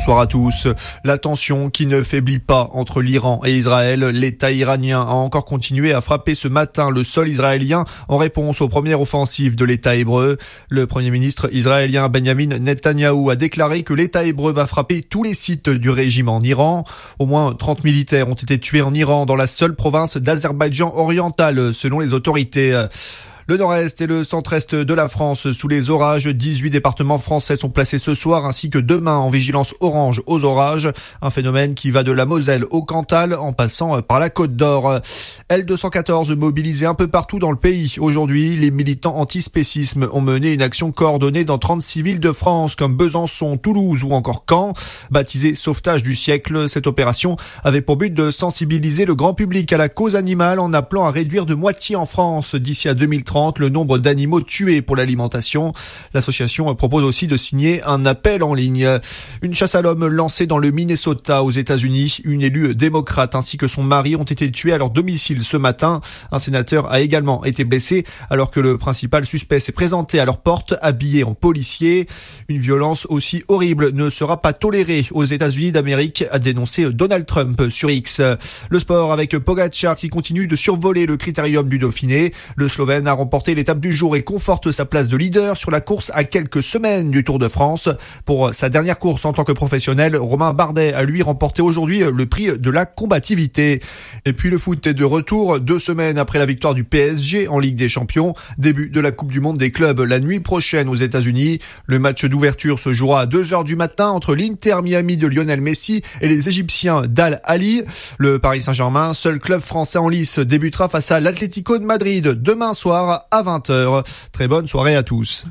bonsoir à tous. La tension qui ne faiblit pas entre l'Iran et Israël. L'État iranien a encore continué à frapper ce matin le sol israélien en réponse aux premières offensives de l'État hébreu. Le Premier ministre israélien Benjamin Netanyahou a déclaré que l'État hébreu va frapper tous les sites du régime en Iran. Au moins 30 militaires ont été tués en Iran dans la seule province d'Azerbaïdjan oriental, selon les autorités. Le nord-est et le centre-est de la France sous les orages. 18 départements français sont placés ce soir ainsi que demain en vigilance orange aux orages. Un phénomène qui va de la Moselle au Cantal en passant par la Côte d'Or. L214 mobilisé un peu partout dans le pays. Aujourd'hui, les militants antispécisme ont mené une action coordonnée dans 36 villes de France comme Besançon, Toulouse ou encore Caen. Baptisée Sauvetage du siècle, cette opération avait pour but de sensibiliser le grand public à la cause animale en appelant à réduire de moitié en France d'ici à 2030 le nombre d'animaux tués pour l'alimentation. L'association propose aussi de signer un appel en ligne. Une chasse à l'homme lancée dans le Minnesota aux États-Unis. Une élue démocrate ainsi que son mari ont été tués à leur domicile ce matin. Un sénateur a également été blessé alors que le principal suspect s'est présenté à leur porte habillé en policier. Une violence aussi horrible ne sera pas tolérée aux États-Unis d'Amérique, a dénoncé Donald Trump sur X. Le sport avec Pogačar qui continue de survoler le critérium du Dauphiné. Le Slovène a remporté l'étape du jour et conforte sa place de leader sur la course à quelques semaines du Tour de France. Pour sa dernière course en tant que professionnel, Romain Bardet a lui remporté aujourd'hui le prix de la combativité. Et puis le foot est de retour 2 semaines après la victoire du PSG en Ligue des Champions. Début de la Coupe du Monde des clubs la nuit prochaine aux États-Unis. Le match d'ouverture se jouera à 2h du matin entre l'Inter Miami de Lionel Messi et les Égyptiens d'Al Ahly. Le Paris Saint-Germain, seul club français en lice, débutera face à l'Atlético de Madrid demain soir à 20h. Très bonne soirée à tous.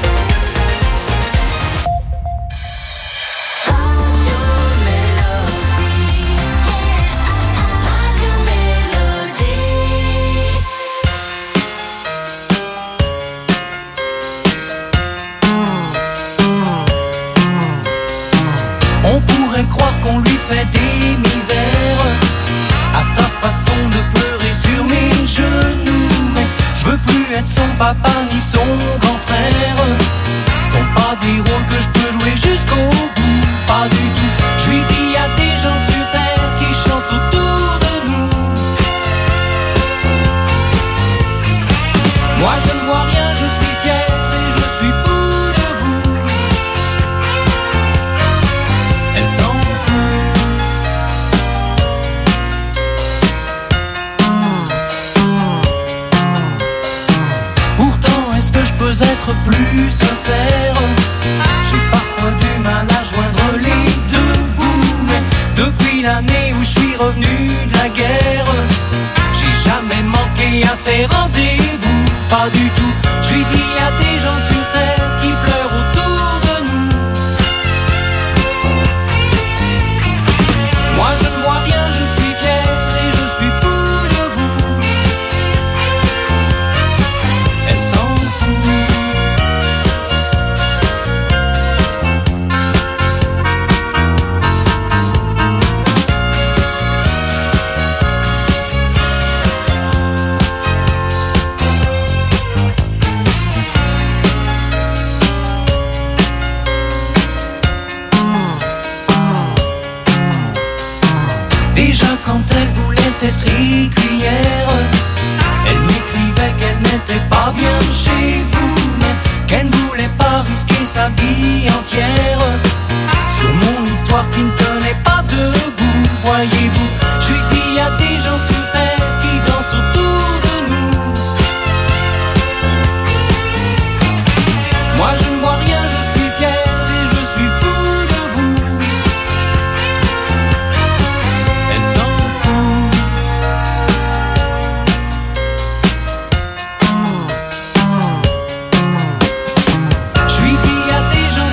On pourrait croire qu'on lui fait des misères à sa façon de pleurer sur mes genoux. Je veux plus être son papa ni son grand frère. Ce sont pas des rôles que je peux jouer jusqu'au bout, pas du tout. Je lui dis à des gens sur terre qui chantent autour de nous. Moi je ne vois rien, je suis fier et je suis fou de vous. Elle s'en fout. Être plus sincère, j'ai parfois du mal à joindre les deux bouts. Mais depuis l'année où je suis revenu de la guerre, j'ai jamais manqué à ces rendez-vous, pas du tout. Je lui dis à des gens sur terre qui pleurent autour de nous. Moi je ne vois rien, je suis fier et je suis fou de vous. Elle s'en fout. Déjà quand elle voulait être écuyère, elle m'écrivait qu'elle n'était pas bien chez vous, mais qu'elle ne voulait pas risquer sa vie entière sur mon histoire qui ne tenait pas debout, voyez-vous. Je lui dis à des gens sur terre qui dansent autour de nous. Moi je ne vois rien, je suis fier et je suis fou de vous. Elle s'en fout. Je lui dis à des gens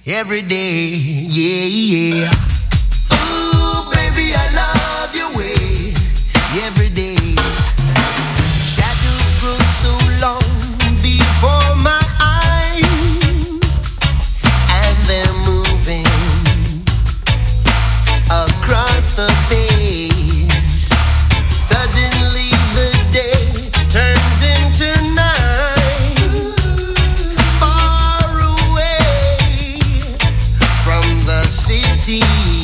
every day, yeah, yeah. Ooh, baby, I love your way, every day. Shadows grow so long before my eyes, and they're moving across the page. Suddenly the day turns into night, far away from the city.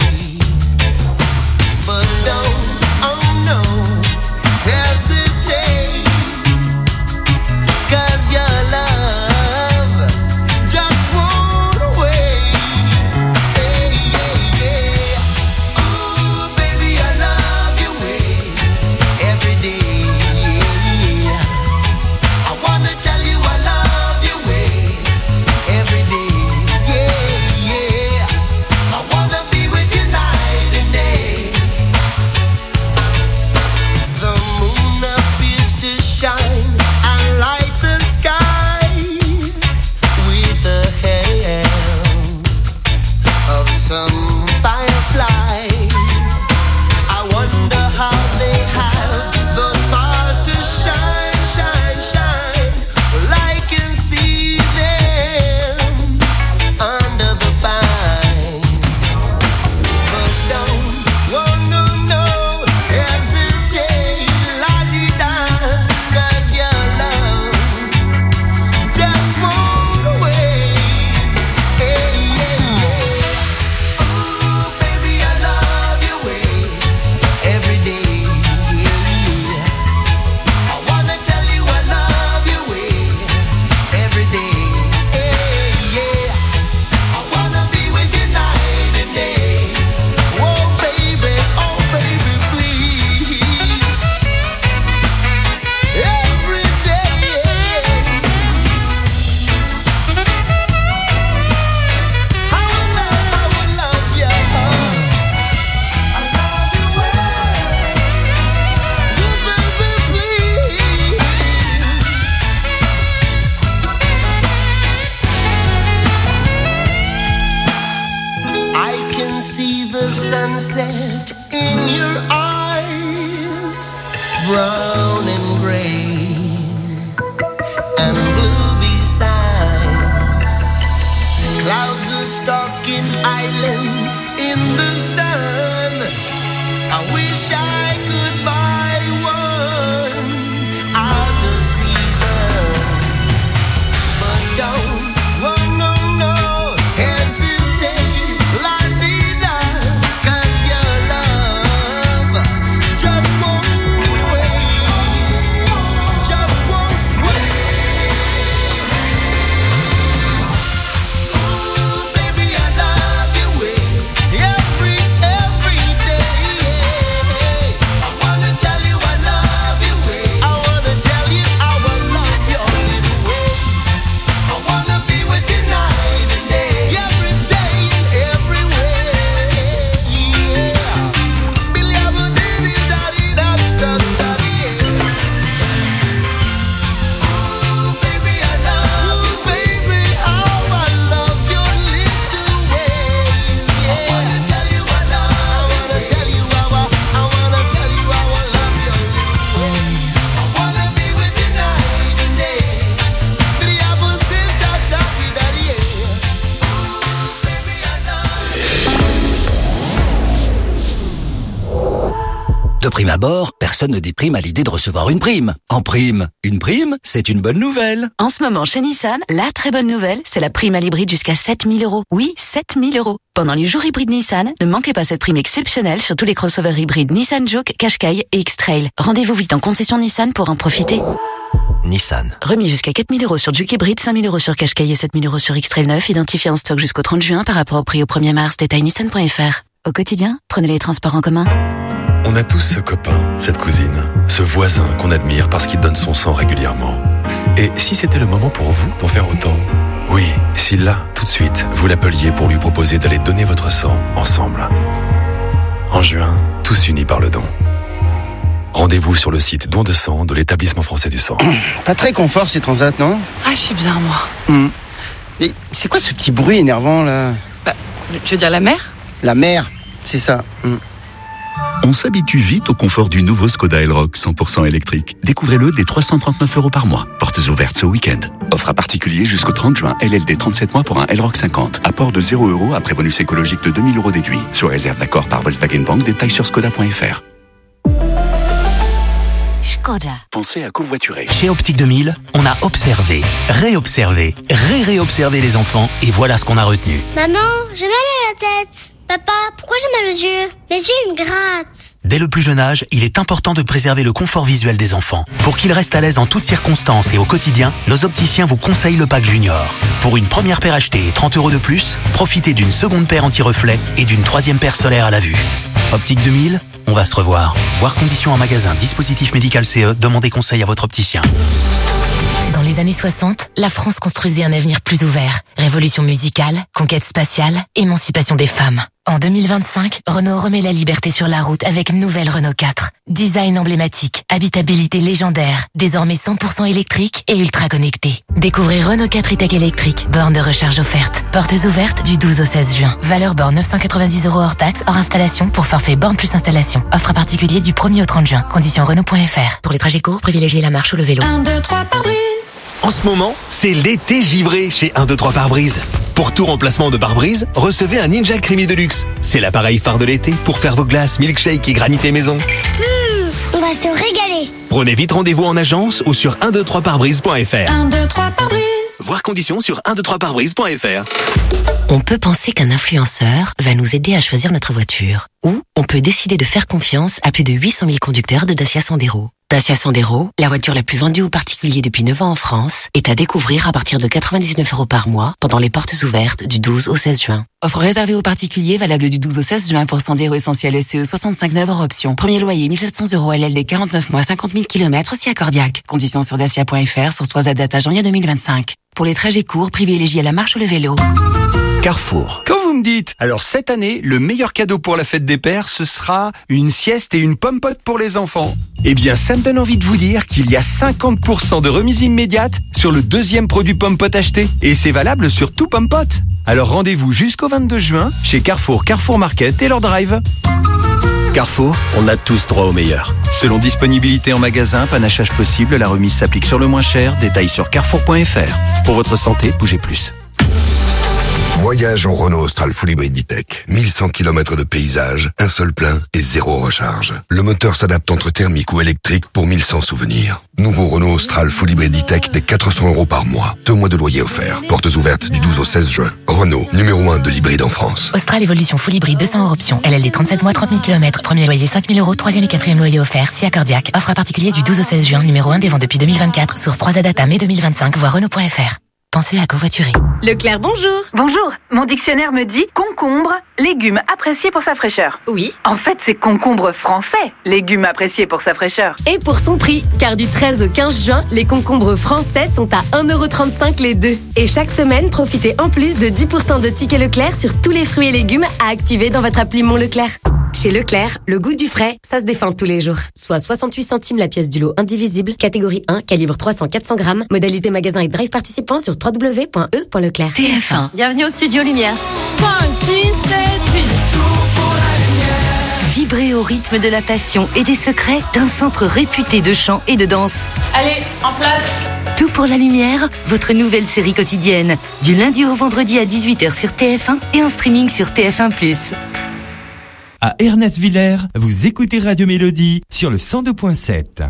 But don't, oh no, hesitate, 'cause your love just won't wait. Hey, yeah, yeah. Ooh, baby, I love your way every day. Yeah. I wanna tell you I love your way every day. Yeah, yeah. I wanna be with you night and day. The moon appears to shine and light the sky with the help of some firefly. I wonder how they have the power to shine, shine, shine. Well, I can see them under the pine. But don't, oh no, no, hesitate, la-di-da, 'cause your love just won't wait. Hey, yeah, yeah. Ooh, baby, I love your way every day. Yeah. I wanna tell you I love your way every day. Hey, yeah. I wanna be with you night and day. Oh baby, please. Every day. I will love you. I love you well. Baby, please. I can see the sunset in your eyes, brown and gray and blue besides. Clouds are stalking islands in the sun. I wish I could buy one out of season. But don't, oh no, no, hesitate, la-di-da, 'cause your love just won't wait, just won't wait. Ooh, baby, I love your way every day. I wanna tell you I love your way. I wanna tell you I will love your little ways. I wanna be with you night and day, every day and every way. Yeah. Billy, I will do-di-da-di-da-di-da-di. Ooh, baby, I love you, baby. Oh, I love your little ways. Yeah. I wanna tell you I love. I wanna tell you I will. I wanna tell you I will love your little ways. I wanna be with you night and day. Billy, I will sit-da-da-di-da-di. Ooh, baby, I love you. De prime abord, personne ne déprime à l'idée de recevoir une prime. En prime, une prime, c'est une bonne nouvelle. En ce moment, chez Nissan, la très bonne nouvelle, c'est la prime à l'hybride jusqu'à 7 000 €. Oui, 7 000 €. Pendant les jours hybrides Nissan, ne manquez pas cette prime exceptionnelle sur tous les crossovers hybrides Nissan Juke, Qashqai et X-Trail. Rendez-vous vite en concession Nissan pour en profiter. Nissan. Remis jusqu'à 4 000 € sur Juke hybride, 5 000 € sur Qashqai et 7 000 € sur X-Trail 9, identifié en stock jusqu'au 30 juin par rapport au prix au 1er mars. Détail nissan.fr. Au quotidien, prenez les transports en commun. On a tous ce copain, cette cousine, ce voisin qu'on admire parce qu'il donne son sang régulièrement. Et si c'était le moment pour vous d'en faire autant ? Oui, si là, tout de suite, vous l'appeliez pour lui proposer d'aller donner votre sang ensemble. En juin, tous unis par le don. Rendez-vous sur le site Don de sang de l'Établissement français du sang. Pas très confort ces transats, non ? Ah, je suis bien, moi. Mais c'est quoi ce petit bruit énervant là? Bah, tu veux dire la mer? La mer, c'est ça. On s'habitue vite au confort du nouveau Skoda Elroq 100% électrique. Découvrez-le dès 339 € par mois. Portes ouvertes ce week-end. Offre à particulier jusqu'au 30 juin. LLD 37 mois pour un Elroq 50. Apport de 0 € après bonus écologique de 2000 € déduit. Sous réserve d'accord par Volkswagen Bank. Détails sur skoda.fr. Skoda. Pensez à covoiturer. Chez Optique 2000, on a observé, réobservé, réobservé les enfants et voilà ce qu'on a retenu. Maman, j'ai mal à la tête. Papa, pourquoi j'ai mal aux yeux? Mes yeux, ils me grattent. Dès le plus jeune âge, il est important de préserver le confort visuel des enfants. Pour qu'ils restent à l'aise en toutes circonstances et au quotidien, nos opticiens vous conseillent le pack Junior. Pour une première paire achetée et 30 € de plus, profitez d'une seconde paire anti-reflet et d'une troisième paire solaire à la vue. Optique 2000, on va se revoir. Voir conditions en magasin, dispositif médical CE, demandez conseil à votre opticien. Dans les années 60, la France construisait un avenir plus ouvert. Révolution musicale, conquête spatiale, émancipation des femmes. En 2025, Renault remet la liberté sur la route avec nouvelle Renault 4. Design emblématique, habitabilité légendaire, désormais 100% électrique et ultra connecté. Découvrez Renault 4 e-Tech électrique, borne de recharge offerte. Portes ouvertes du 12 au 16 juin. Valeur borne 990 € hors taxe, hors installation pour forfait borne plus installation. Offre à particulier du 1er au 30 juin. Conditions Renault.fr. Pour les trajets courts, privilégiez la marche ou le vélo. 1, 2, 3 pare-brise. En ce moment, c'est l'été givré chez 1, 2, 3 pare-brise. Pour tout remplacement de pare-brise, recevez un Ninja Creamy Deluxe. C'est l'appareil phare de l'été pour faire vos glaces, milkshakes et granités maison. On va se régaler. Prenez vite rendez-vous en agence ou sur 123pare-brise.fr. 1, 2, 3 pare-brise. Voir conditions sur 123pare-brise.fr. On peut penser qu'un influenceur va nous aider à choisir notre voiture. Ou on peut décider de faire confiance à plus de 800 000 conducteurs de Dacia Sandero. Dacia Sandero, la voiture la plus vendue aux particuliers depuis 9 ans en France, est à découvrir à partir de 99 € par mois pendant les portes ouvertes du 12 au 16 juin. Offre réservée aux particuliers, valable du 12 au 16 juin pour Sandero essentiel SCE 65 hors option. Premier loyer 1700 € LLD 49 mois 50 000 km si accordiaque. Conditions sur dacia.fr, sur 3 date à janvier 2025. Pour les trajets courts, privilégiez la marche ou le vélo. Carrefour. Quand vous me dites, alors cette année, le meilleur cadeau pour la fête des pères, ce sera une sieste et une pomme-pote pour les enfants. Eh bien, ça me donne envie de vous dire qu'il y a 50% de remise immédiate sur le deuxième produit pomme-pote acheté. Et c'est valable sur tout pomme-pote. Alors rendez-vous jusqu'au 22 juin chez Carrefour, Carrefour Market et leur drive. Carrefour, on a tous droit au meilleur. Selon disponibilité en magasin, panachage possible, la remise s'applique sur le moins cher. Détails sur carrefour.fr. Pour votre santé, bougez plus. Voyage en Renault Austral Full Hybrid E-Tech. 1100 km de paysage, un seul plein et 0 recharge. Le moteur s'adapte entre thermique ou électrique pour 1100 souvenirs. Nouveau Renault Austral Full Hybrid E-Tech dès 400 € par mois. 2 mois de loyer offert. Portes ouvertes du 12 au 16 juin. Renault, numéro 1 de l'hybride en France. Austral Evolution Full Hybrid 200 € option. LLD 37 mois 30 000 km. Premier loyer 5 000 €. Troisième et quatrième loyer offert. Si accordiaque. Offre à particulier du 12 au 16 juin. Numéro 1 des ventes depuis 2024. Source 3A Data mai 2025. Voir Renault.fr. Pensez à covoiturer. Leclerc, bonjour. Bonjour. Mon dictionnaire me dit concombre, légume apprécié pour sa fraîcheur. Oui. En fait, c'est concombre français, légume apprécié pour sa fraîcheur. Et pour son prix, car du 13 au 15 juin, les concombres français sont à 1,35 € les deux. Et chaque semaine, profitez en plus de 10% de tickets Leclerc sur tous les fruits et légumes à activer dans votre appli Mon Leclerc. Chez Leclerc, le goût du frais, ça se défend tous les jours. Soit 68 centimes la pièce du lot indivisible, catégorie 1, calibre 300-400 grammes, modalité magasin et drive participant sur www.e.leclerc. TF1. Bienvenue au Studio Lumière. 5, 6, 7, 8. Vibrez au rythme de la passion et des secrets d'un centre réputé de chant et de danse. Allez, en place. Tout pour la lumière, votre nouvelle série quotidienne. Du lundi au vendredi à 18h sur TF1 et en streaming sur TF1+. À Ernest-Villers, vous écoutez Radio Mélodie sur le 102.7.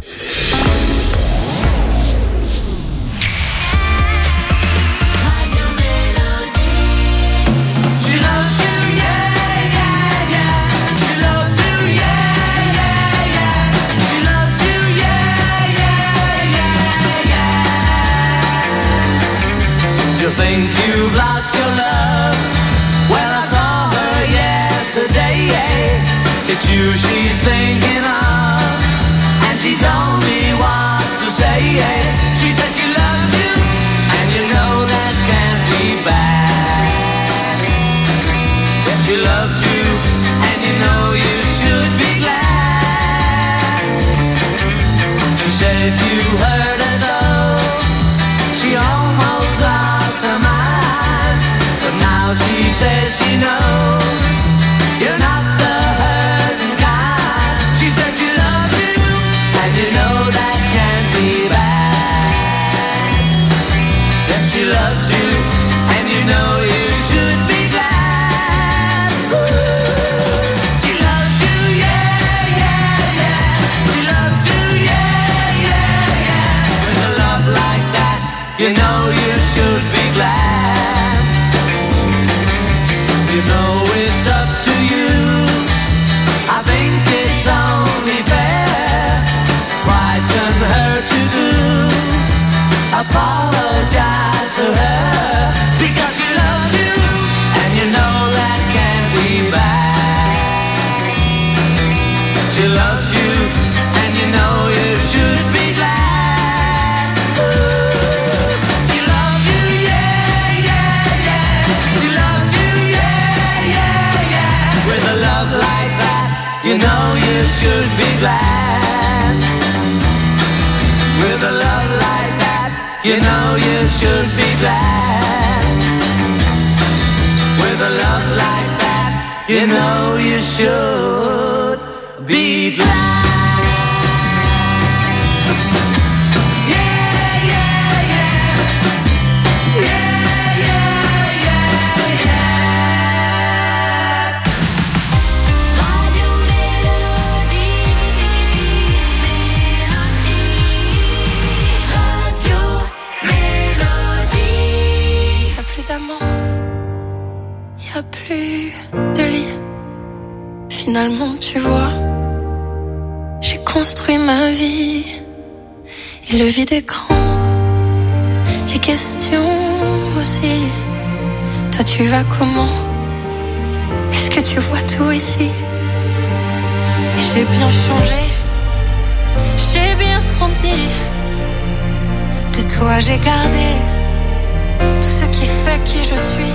You think you've lost your love? Well, I saw her yesterday. It's you she's thinking of, and she told me what to say. She said she loves you, and you know that can't be bad. Yes, she loves you, and you know you should be glad. She said if you hurt her so, she almost lost her mind. says she knows you're not the hurting kind. She said she loves you, and you know that can't be bad. Yes, she loves you, and you know you should be glad. Ooh. She loves you, yeah, yeah, yeah. She loves you, yeah, yeah, yeah. With a love like that, you know you should be glad. You know it's up to you. I think it's only fair. Pride can hurt you too. Apologize to her because she loves you, and you know that can't be bad. She loves you, and you know you should be glad. Ooh. She loves you, yeah, yeah, yeah. She loves you, yeah, yeah, yeah. With a love like that, you know you should be glad. With a love like that, you know you should be glad. With a love like that, you know you should be glad. Y a plus de lit. Finalement, tu vois, j'ai construit ma vie. Et le vide est grand, les questions aussi. Toi, tu vas comment? Est-ce que tu vois tout ici? Et j'ai bien changé, j'ai bien grandi. De toi, j'ai gardé tout ce qui fait qui je suis.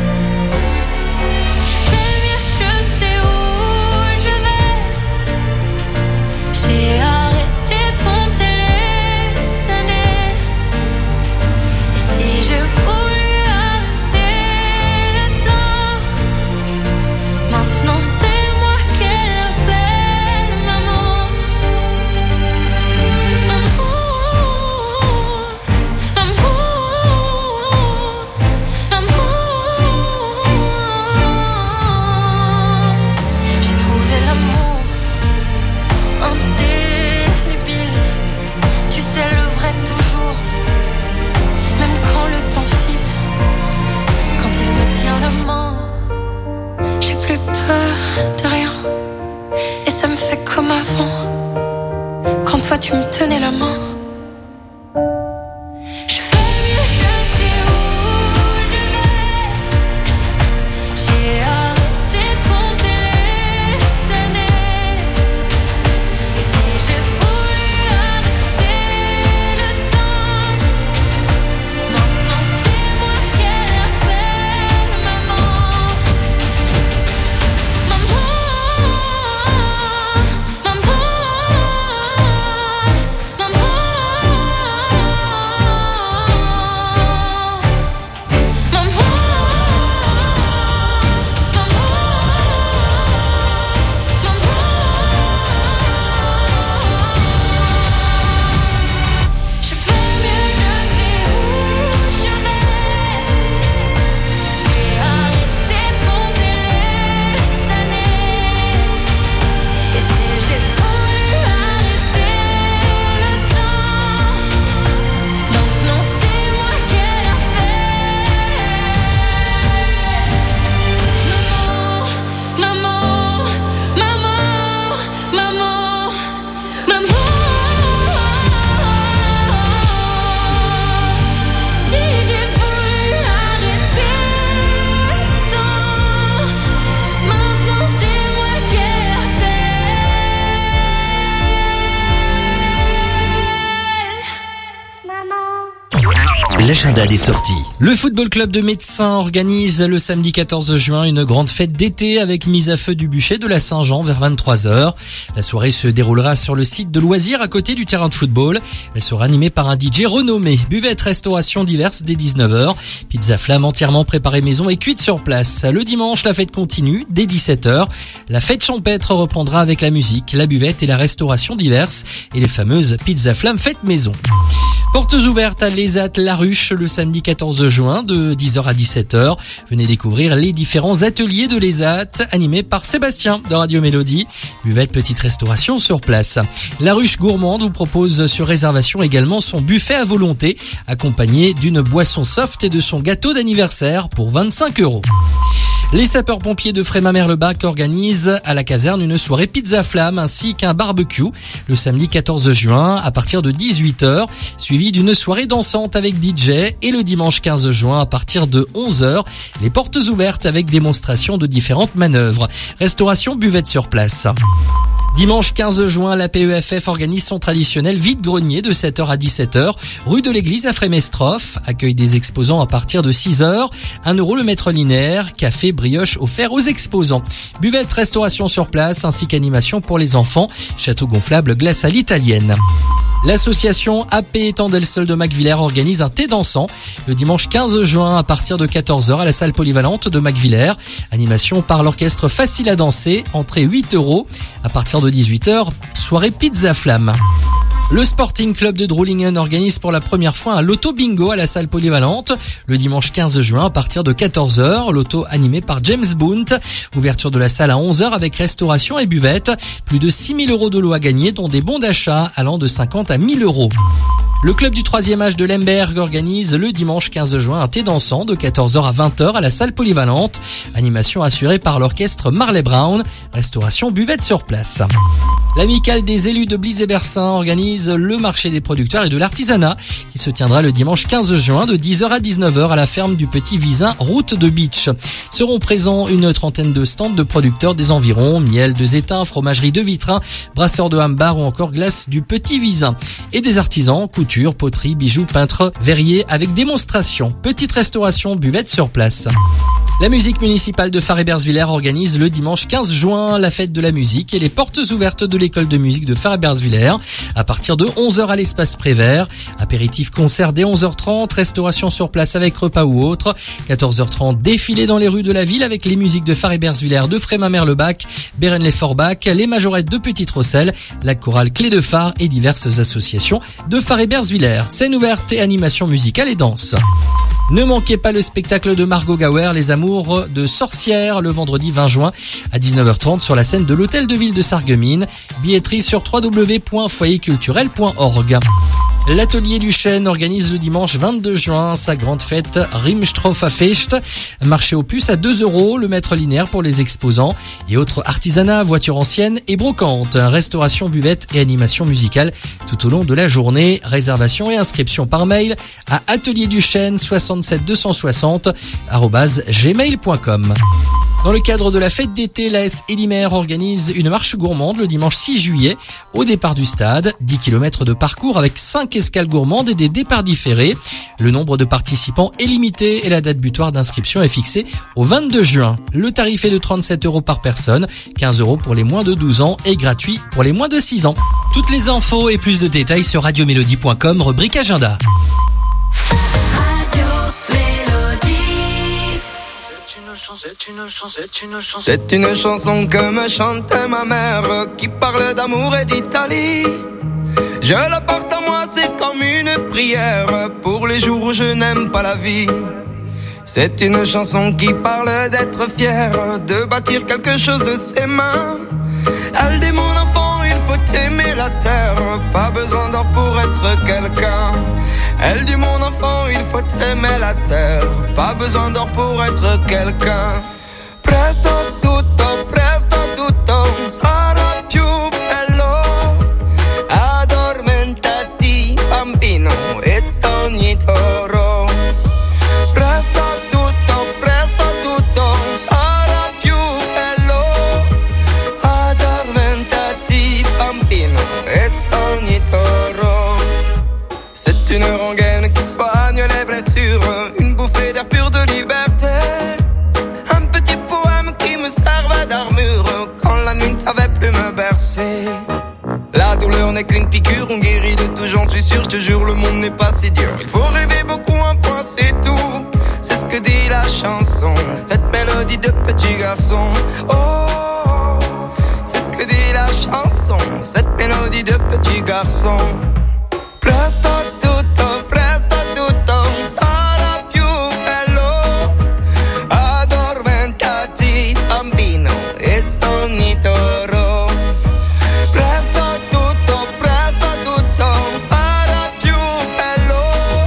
Je fais mieux, je sais où je vais. J'ai arrêté de compter les années. Et si j'ai voulu arrêter le temps, maintenant c'est moi qu'elle appelle maman. J'ai trouvé l'amour indélébile. Tu sais le vrai toujours, même quand le temps file. Quand il me tient la main, j'ai plus peur de rien. Et ça me fait comme avant, quand toi tu me tenais la main. Je fais mieux, je sais où je vais. J'ai arrêté de compter les années. Et si j'ai voulu arrêter le temps, maintenant c'est moi qu'elle appelle maman. Maman, maman, maman. l'agenda des sorties. Le Football Club de Médecins organise le samedi 14 juin une grande fête d'été avec mise à feu du bûcher de la Saint-Jean vers 23h. La soirée se déroulera sur le site de loisirs à côté du terrain de football. Elle sera animée par un DJ renommé. Buvette, restauration diverses dès 19h. Pizza flamme entièrement préparée maison et cuite sur place. Le dimanche, la fête continue dès 17h. La fête champêtre reprendra avec la musique, la buvette et la restauration diverses et les fameuses pizza flamme fête maison. Portes ouvertes à l'ESAT La Ruche le samedi 14 juin de 10h à 17h. Venez découvrir les différents ateliers de l'ESAT animés par Sébastien de Radio Mélodie. Buvette, petite restauration sur place. La Ruche Gourmande vous propose sur réservation également son buffet à volonté accompagné d'une boisson soft et de son gâteau d'anniversaire pour 25 €. Les sapeurs-pompiers de Frémin-Merlebac organisent à la caserne une soirée pizza flamme ainsi qu'un barbecue le samedi 14 juin à partir de 18h, suivi d'une soirée dansante avec DJ et le dimanche 15 juin à partir de 11h, les portes ouvertes avec démonstration de différentes manœuvres. Restauration buvette sur place. Dimanche 15 juin, la PEFF organise son traditionnel vide-grenier de 7h à 17h, rue de l'église à Frémestroff, accueille des exposants à partir de 6h, 1 € le mètre linéaire, café, brioche offert aux exposants. Buvette, restauration sur place, ainsi qu'animation pour les enfants, château gonflable, glace à l'italienne. L'association AP Tandelsol de Macvillers organise un thé dansant le dimanche 15 juin à partir de 14h à la salle polyvalente de Macvillers. Animation par l'orchestre Facile à danser, entrée 8 €. À partir de 18h, soirée pizza flamme. Le Sporting Club de Droulingen organise pour la première fois un loto bingo à la salle polyvalente le dimanche 15 juin à partir de 14h. Loto animé par James Bount. Ouverture de la salle à 11h avec restauration et buvette. Plus de 6 000 € de lots à gagner, dont des bons d'achat allant de 50 à 1 000 €. Le club du 3e âge de Lemberg organise le dimanche 15 juin un thé dansant de 14h à 20h à la salle polyvalente. Animation assurée par l'orchestre Marley Brown. Restauration buvette sur place. L'amicale des élus de Bliz-et-Bersin organise le marché des producteurs et de l'artisanat qui se tiendra le dimanche 15 juin de 10h à 19h à la ferme du Petit Visin, route de Beach. Seront présents une trentaine de stands de producteurs des environs, miel de Zétain, fromagerie de Vitrin, brasseurs de Hambar ou encore glace du Petit Visin. Et des artisans, couture, poterie, bijoux, peintres, verriers avec démonstration. Petite restauration buvette sur place. La musique municipale de Far-et-Bersvillers organise le dimanche 15 juin la fête de la musique et les portes ouvertes de l'école de musique de Far-et-Bersvillers à partir de 11h à l'espace Prévert. Apéritif concert dès 11h30, restauration sur place avec repas ou autre. 14h30, défilé dans les rues de la ville avec les musiques de Far-et-Bersvillers, de Frémin-Merlebac, Bérennes-les-Forbach, les majorettes de Petite-Rosselle, la chorale Clé de Phare et diverses associations de Far-et-Bersvillers. Scène ouverte et animation musicale et danse. Ne manquez pas le spectacle de Margot Gower, Les Amours de Sorcières, le vendredi 20 juin à 19h30 sur la scène de l'Hôtel de Ville de Sarreguemines. Billetterie sur www.foyerculturel.org. L'atelier du Chêne organise le dimanche 22 juin sa grande fête Rimstroffafest. Marché aux puces à 2 € le mètre linéaire pour les exposants et autres artisanats, voitures anciennes et brocantes. Restauration, buvette et animation musicale tout au long de la journée. Réservation et inscription par mail à atelierduchesne67260@gmail.com. Dans le cadre de la fête d'été, l'AS Elimère organise une marche gourmande le dimanche 6 juillet au départ du stade. 10 km de parcours avec 5 escales gourmandes et des départs différés. Le nombre de participants est limité et la date butoir d'inscription est fixée au 22 juin. Le tarif est de 37 € par personne, 15 € pour les moins de 12 ans et gratuit pour les moins de 6 ans. Toutes les infos et plus de détails sur radiomélodie.com, rubrique agenda. C'est une chanson que me chantait ma mère qui parle d'amour et d'Italie. Je la porte à moi, c'est comme une prière pour les jours où je n'aime pas la vie. C'est une chanson qui parle d'être fier, de bâtir quelque chose de ses mains. Elle dit mon enfant, il faut aimer la terre, pas besoin d'or pour être quelqu'un. Elle dit mon enfant, il faut aimer la terre, pas besoin d'or pour être quelqu'un. Presto tutto, sarà più bello. Addormentati bambino e sogni d'oro. Presto tutto, sarà più bello. Addormentati bambino e sogni d'oro. C'est une rengaine qui soigne les blessures fait. La douleur n'est qu'une piqûre, on guérit de tout, j'en suis sûr. Je te jure, le monde n'est pas si dur. Il faut rêver beaucoup, un point c'est tout. C'est ce que dit la chanson, cette mélodie de petit garçon. Oh, c'est ce que dit la chanson, cette mélodie de petit garçon. Presto tutto, sarà più bello. Addormentati, bambino, e sogni toro. Presto tutto, sarà più bello.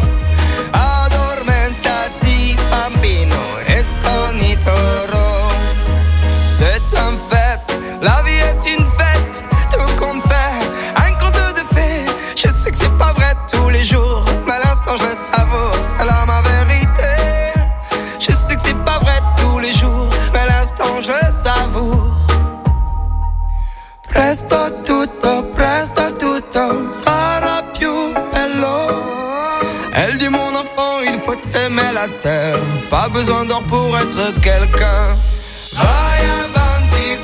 Addormentati, bambino, e sogni toro. C'est un fait, la vie est une fête, tout compte fait, un conte de fées. Je sais que c'est pas vrai tous les jours, mais à l'instant je le savoure, c'est là ma vérité. Je sais que c'est pas vrai tous les jours, mais à l'instant je le savoure. Presto tutto, sarà più bello. Elle dit mon enfant, il faut aimer la terre, pas besoin d'or pour être quelqu'un. Vai avanti,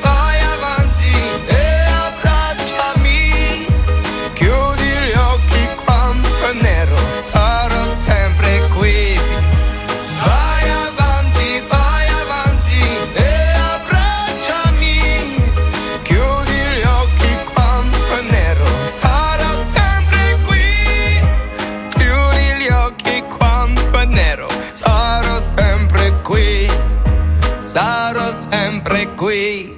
e abbracciami. Chiudi gli occhi quando è nero, sarò sempre qui. Vai avanti, e abbracciami. Chiudi gli occhi quando è nero, sarò sempre qui. Chiudi gli occhi quando è nero, sarò sempre qui. Sarò sempre qui.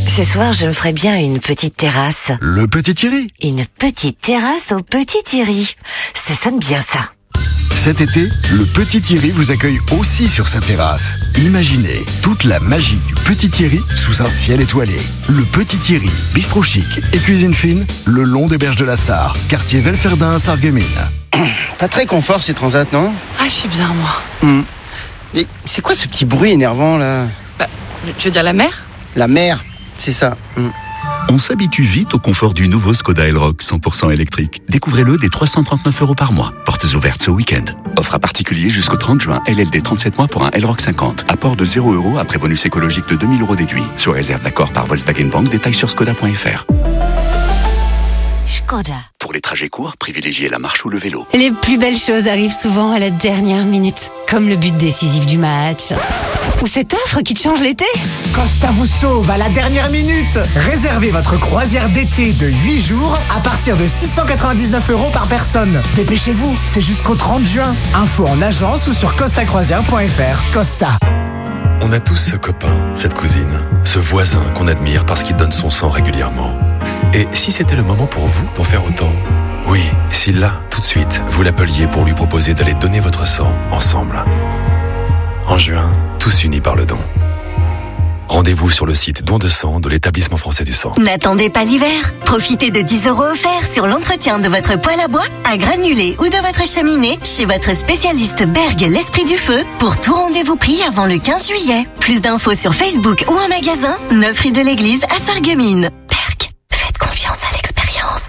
Ce soir, je me ferais bien une petite terrasse. Le Petit Thierry. Une petite terrasse au Petit Thierry. Ça sonne bien, ça. Cet été, le Petit Thierry vous accueille aussi sur sa terrasse. Imaginez toute la magie du Petit Thierry sous un ciel étoilé. Le Petit Thierry, bistrot chic et cuisine fine, le long des berges de la Sarre, quartier Velferdin à Sarreguemines. Pas très confort ces transats, non? Ah, je suis bien, moi. Mais c'est quoi ce petit bruit énervant là? Tu veux dire la mer? La mer, c'est ça. On s'habitue vite au confort du nouveau Skoda Elroq 100% électrique. Découvrez-le dès 339 € par mois. Portes ouvertes ce week-end. Offre à particulier jusqu'au 30 juin. LLD 37 mois pour un Elroq 50. Apport de 0 € après bonus écologique de 2000 € déduit. Sur réserve d'accord par Volkswagen Bank. Détails sur skoda.fr. Skoda. Pour les trajets courts, privilégiez la marche ou le vélo. Les plus belles choses arrivent souvent à la dernière minute, comme le but décisif du match. Ou cette offre qui te change l'été. Costa vous sauve à la dernière minute. Réservez votre croisière d'été de 8 jours à partir de 699 € par personne. Dépêchez-vous, c'est jusqu'au 30 juin. Info en agence ou sur costacroisière.fr. Costa. On a tous ce copain, cette cousine, ce voisin qu'on admire parce qu'il donne son sang régulièrement. Et si c'était le moment pour vous d'en faire autant? Oui, si là, tout de suite, vous l'appeliez pour lui proposer d'aller donner votre sang ensemble. En juin, tous unis par le don. Rendez-vous sur le site don de sang de l'Établissement français du sang. N'attendez pas l'hiver. Profitez de 10 € offerts sur l'entretien de votre poêle à bois, à granulés ou de votre cheminée chez votre spécialiste Berg l'Esprit du Feu pour tout rendez-vous pris avant le 15 juillet. Plus d'infos sur Facebook ou en magasin, 9 rue de l'Église à Sarreguemines. Berg, faites confiance à l'expérience.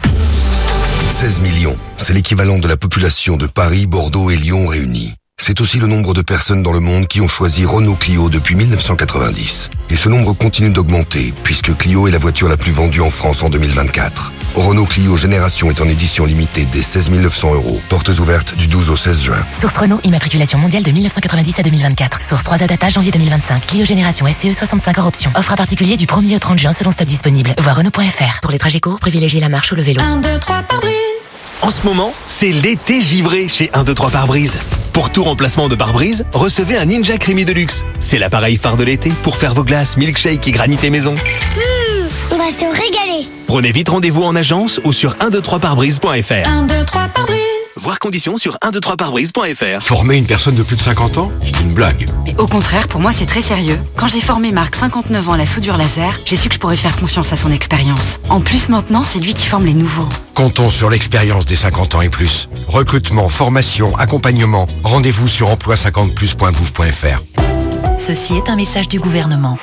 16 millions, c'est l'équivalent de la population de Paris, Bordeaux et Lyon réunis. C'est aussi le nombre de personnes dans le monde qui ont choisi Renault Clio depuis 1990. Et ce nombre continue d'augmenter, puisque Clio est la voiture la plus vendue en France en 2024. Renault Clio Génération est en édition limitée dès 16 900 €. Portes ouvertes du 12 au 16 juin. Source Renault, immatriculation mondiale de 1990 à 2024. Source 3A data janvier 2025. Clio Génération SCE 65 hors option. Offre à particulier du 1er au 30 juin selon stock disponible. Voir Renault.fr. Pour les trajets courts, privilégiez la marche ou le vélo. 1, 2, 3 pare-brise. En ce moment, c'est l'été givré chez 1, 2, 3 pare-brise. Pour tout remplacement de pare-brise, recevez un Ninja Creamy Deluxe. C'est l'appareil phare de l'été pour faire vos glaces, milkshake et granité maison. On va se régaler. Prenez vite rendez-vous en agence ou sur 123parbrise.fr. 1, 2, 3 pare-brise. Voir conditions sur 123parbrise.fr. Former une personne de plus de 50 ans, c'est une blague. Mais au contraire, pour moi, c'est très sérieux. Quand j'ai formé Marc, 59 ans, à la soudure laser, j'ai su que je pourrais faire confiance à son expérience. En plus, maintenant, c'est lui qui forme les nouveaux. Comptons sur l'expérience des 50 ans et plus. Recrutement, formation, accompagnement. Rendez-vous sur emploi50plus.gouv.fr. Ceci est un message du gouvernement.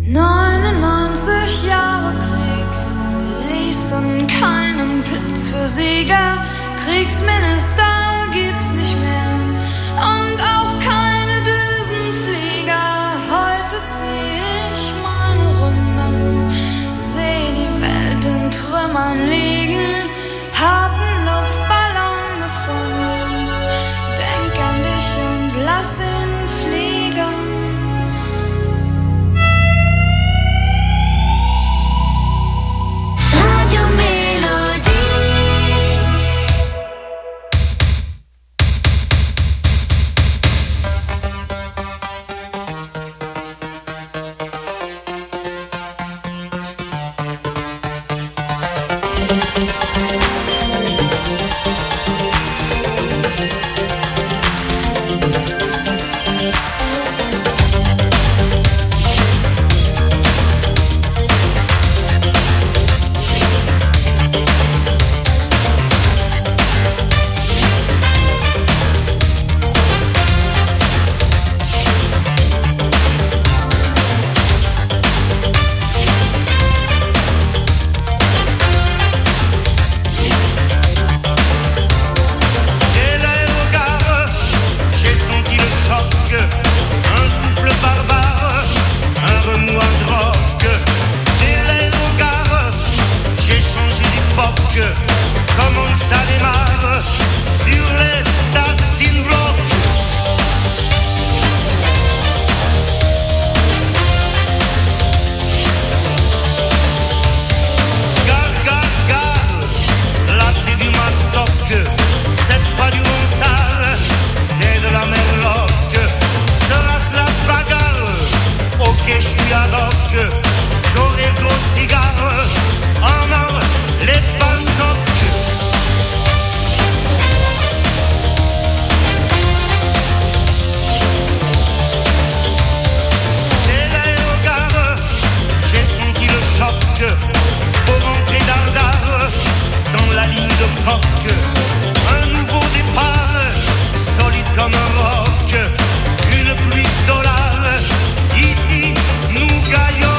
99 Jahre Krieg ließen keinen Platz für Sieger. Kriegsminister gibt's nicht mehr und auch keine Düsenflieger. Heute zieh ich meine Runden, seh die Welt in Trümmern liegen, hab 'n Luftballon gefunden, denk an dich und lass ihn fliegen. Radio Mélodie. Comment ça démarre sur les starting blocks. Gare, gare, gare, là c'est du mastoc. Cette fois du Ronsard, c'est de la merloc. Sera-ce la bagarre? Ok, je suis ad hoc. J'aurai le gros cigare en or, les pare-chocs. Dès l'aérogare, j'ai senti le choc. Faut rentrer dardard dans la ligne de coque. Un nouveau départ, solide comme un roc. Une pluie de dollars, ici nous gagnons.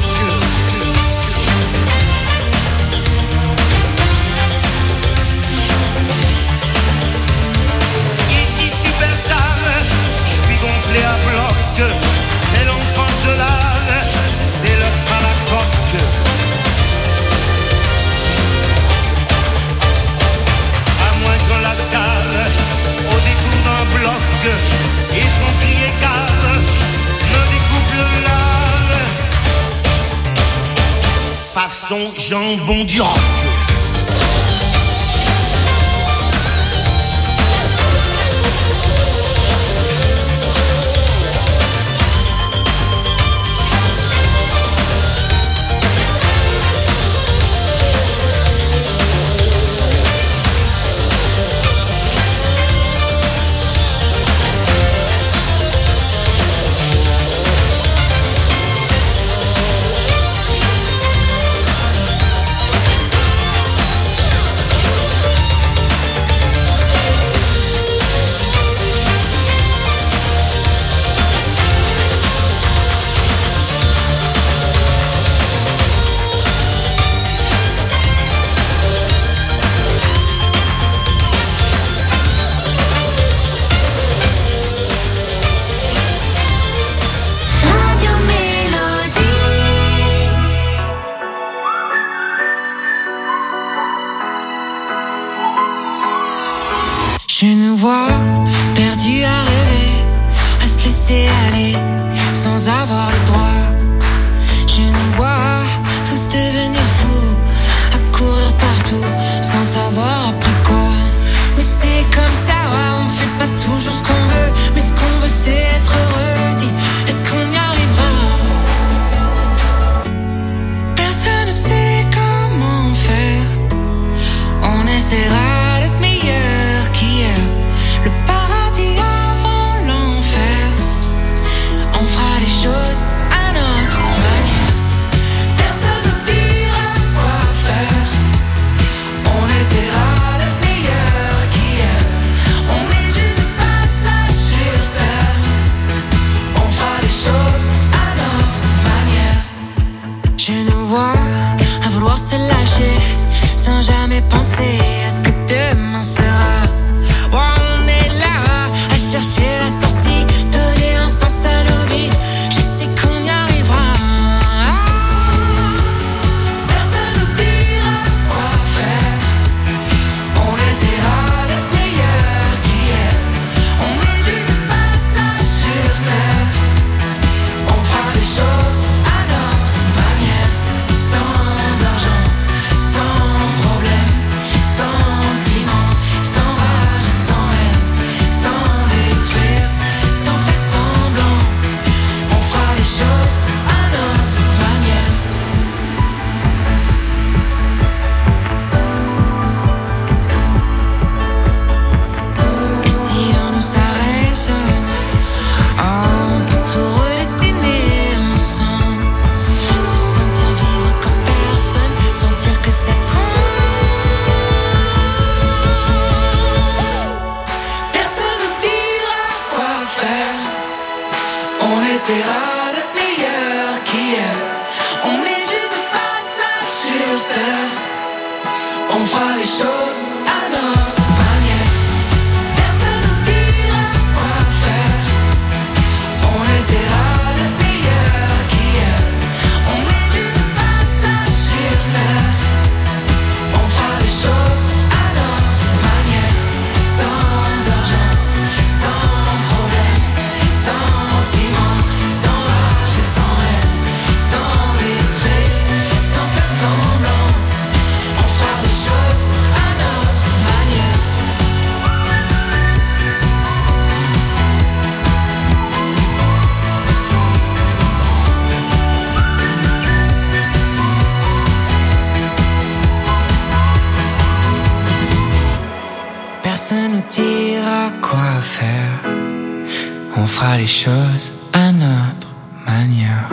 Gonflé à bloc, c'est l'enfance de l'art, c'est le fin à la coque. À moins que Lascar, au détour d'un bloc, et son cri écart, me découpe le lard. Façon jambon du roc. Je nous vois perdus à rêver, à se laisser aller sans avoir le droit. Je nous vois tous devenir fous, à courir partout sans savoir après quoi. Mais c'est comme ça, ouais, on fait pas toujours ce qu'on veut, mais ce qu'on veut c'est être heureux. Dis, est-ce qu'on y arrivera? Personne ne sait comment faire. On essaiera d'être meilleur qu'hier. Le paradis avant l'enfer. On fera les choses se lâcher sans jamais penser à ce que demain sera. Oh, on est là à chercher la sortie, donner un sens à nos vies. Je sais qu'on y arrivera. Personne nous dira quoi faire. On essaiera d'être meilleur qu'hier. On est juste de passage sur terre. On fera les choses à notre manière, sans argent, sans problème, sans sentiment, sans rage, sans haine, sans détruire, sans faire semblant. On fera les choses à notre manière. Et si on nous s'arrête, on peut tout redessiner ensemble. Se sentir vivre comme personne, sentir que ça tremble. Personne ne dira quoi faire. On essaiera d'être meilleur qu'hier. On est juste de passage sur terre. On fera les choses à notre manière. Personne ne dira quoi faire. On essaiera d'être meilleur qu'hier. On est juste de passage sur terre. On fera les choses à notre manière. Sans argent, sans problème, sans sentiment, sans rage et sans haine, sans détruire, sans faire semblant. On fera les choses à notre manière. Personne nous dira quoi faire. On fera les choses à notre manière.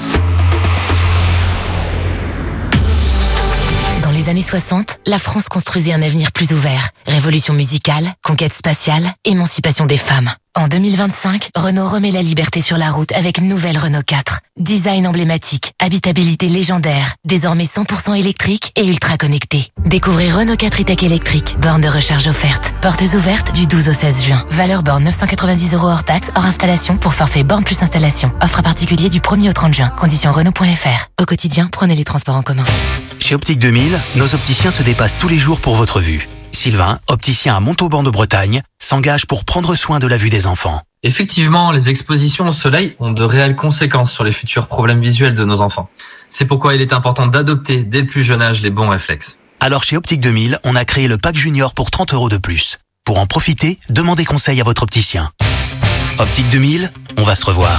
Dans les années 60, la France construisait un avenir plus ouvert. Révolution musicale, conquête spatiale, émancipation des femmes. En 2025, Renault remet la liberté sur la route avec une nouvelle Renault 4. Design emblématique, habitabilité légendaire, désormais 100% électrique et ultra connecté. Découvrez Renault 4 e-Tech électrique, borne de recharge offerte. Portes ouvertes du 12 au 16 juin. Valeur borne 990 € hors taxe, hors installation pour forfait borne plus installation. Offre à particulier du 1er au 30 juin. Conditions Renault.fr. Au quotidien, prenez les transports en commun. Chez Optique 2000, nos opticiens se dépassent tous les jours pour votre vue. Sylvain, opticien à Montauban de Bretagne, s'engage pour prendre soin de la vue des enfants. Effectivement, les expositions au soleil ont de réelles conséquences sur les futurs problèmes visuels de nos enfants. C'est pourquoi il est important d'adopter dès le plus jeune âge les bons réflexes. Alors chez Optique 2000, on a créé le pack junior pour 30 € de plus. Pour en profiter, demandez conseil à votre opticien. Optique 2000, on va se revoir.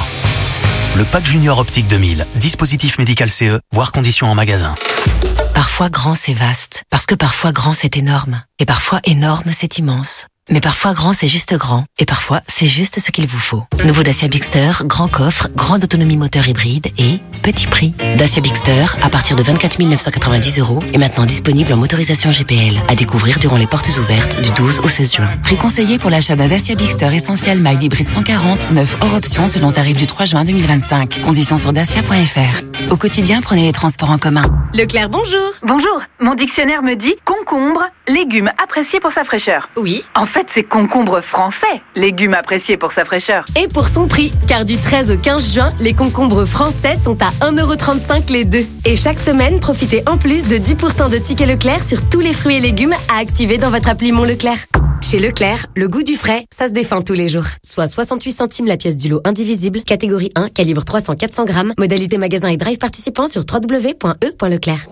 Le pack junior Optique 2000, dispositif médical CE, voire conditions en magasin. Parfois grand c'est vaste, parce que parfois grand c'est énorme, et parfois énorme c'est immense. Mais parfois grand c'est juste grand, et parfois c'est juste ce qu'il vous faut. Nouveau Dacia Bigster, grand coffre, grande autonomie moteur hybride et petit prix. Dacia Bigster à partir de 24 990 € est maintenant disponible en motorisation GPL. À découvrir durant les portes ouvertes du 12 au 16 juin. Prix conseillé pour l'achat d'un Dacia Bigster Essentiel Mild Hybride 140, 9 hors option selon tarif du 3 juin 2025. Conditions sur dacia.fr. Au quotidien, prenez les transports en commun. Leclerc, bonjour. Bonjour. Mon dictionnaire me dit concombre, légume apprécié pour sa fraîcheur. Oui. En fait, c'est concombre français, légume apprécié pour sa fraîcheur. Et pour son prix, car du 13 au 15 juin, les concombres français sont à 1,35 € les deux. Et chaque semaine, profitez en plus de 10% de tickets Leclerc sur tous les fruits et légumes à activer dans votre appli Mon Leclerc. Chez Leclerc, le goût du frais, ça se défend tous les jours. Soit 68 centimes la pièce du lot indivisible, catégorie 1, calibre 300-400 grammes, modalité magasin et drive participant sur www.e.leclerc.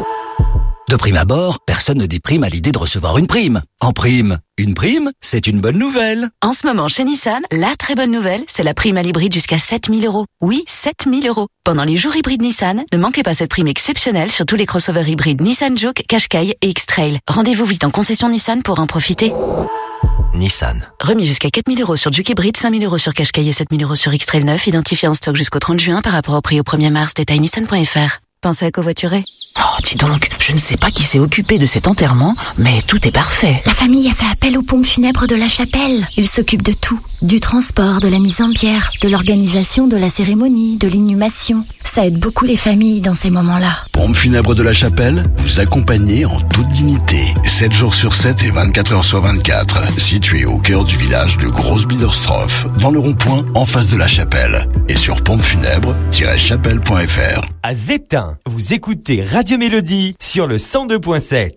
De prime abord, personne ne déprime à l'idée de recevoir une prime. En prime, une prime, c'est une bonne nouvelle. En ce moment, chez Nissan, la très bonne nouvelle, c'est la prime à l'hybride jusqu'à 7 000 €. Oui, 7 000 €. Pendant les jours hybrides Nissan, ne manquez pas cette prime exceptionnelle sur tous les crossovers hybrides Nissan Juke, Qashqai et X-Trail. Rendez-vous vite en concession Nissan pour en profiter. Nissan. Remis jusqu'à 4 000 € sur Juke hybride, 5 000 € sur Qashqai et 7 000 € sur X-Trail 9, identifié en stock jusqu'au 30 juin par rapport au prix au 1er mars. Détail nissan.fr. Pensez à covoiturer. Oh, dis donc, je ne sais pas qui s'est occupé de cet enterrement, mais tout est parfait. La famille a fait appel aux pompes funèbres de la chapelle. Ils s'occupent de tout. Du transport, de la mise en pierre, de l'organisation de la cérémonie, de l'inhumation. Ça aide beaucoup les familles dans ces moments-là. Pompes funèbres de la chapelle, vous accompagnez en toute dignité. 7 jours sur 7 et 24 heures sur 24. Situé au cœur du village de Grosse-Biederstroff, dans le rond-point en face de la chapelle. Et sur pompesfunèbres-chapelle.fr. À Zétain, vous écoutez Radio Mélodie sur le 102.7.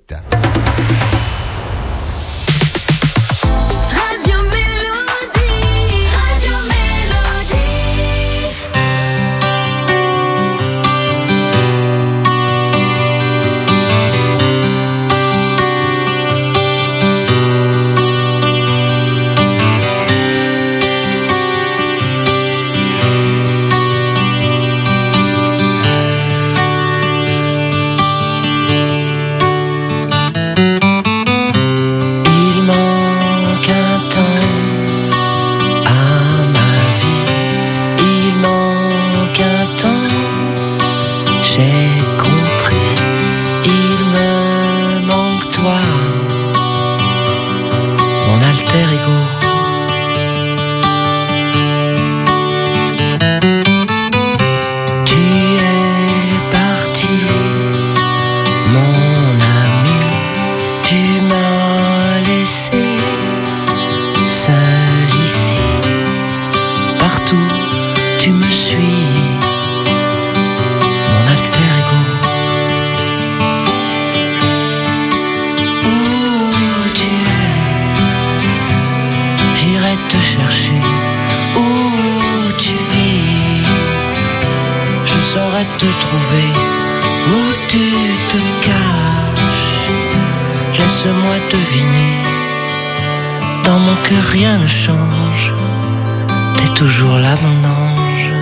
Rien ne change, t'es toujours là mon ange.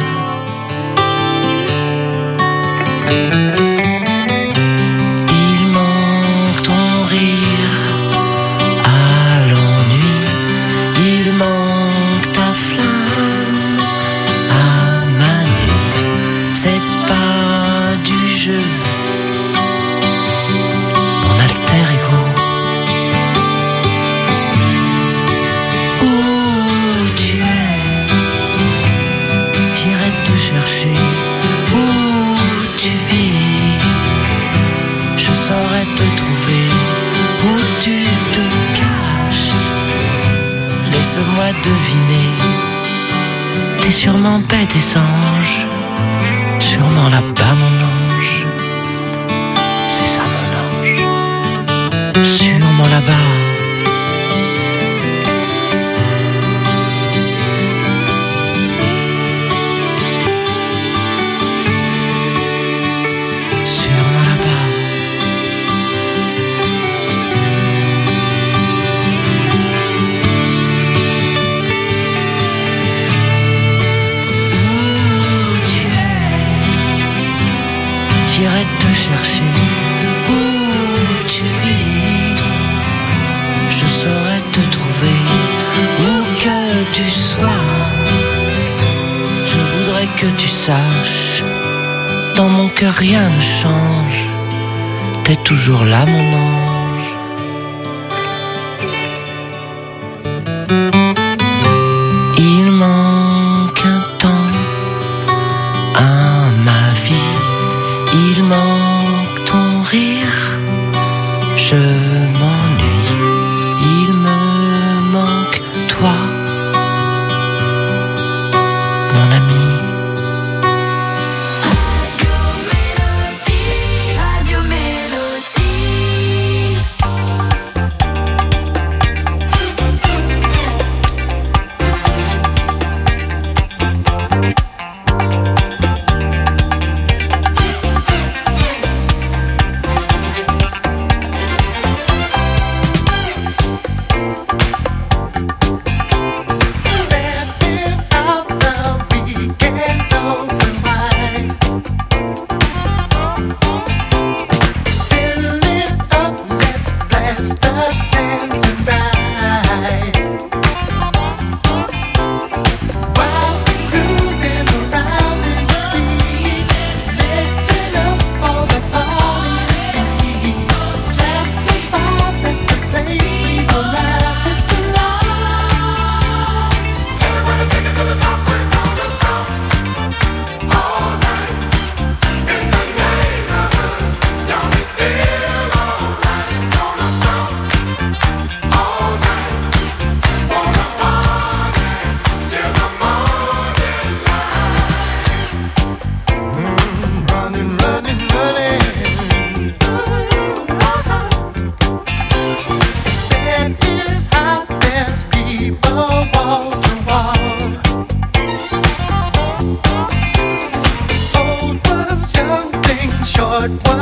Il manque ton rire à l'ennui, il manque ta flamme à ma nuit. C'est pas du jeu, mon alter ego. Chercher où tu vis, je saurais te trouver où tu te caches. Laisse-moi deviner, t'es sûrement bête des anges, sûrement là-bas mon ange. C'est ça mon ange, sûrement là-bas. J'irai te chercher où tu vis, je saurais te trouver où que tu sois. Je voudrais que tu saches, dans mon cœur rien ne change, t'es toujours là mon ange. Il manque un temps à ma vie, il manque ton rire, je m'ennuie, il me manque toi, mon ami. Radio Mélodie. what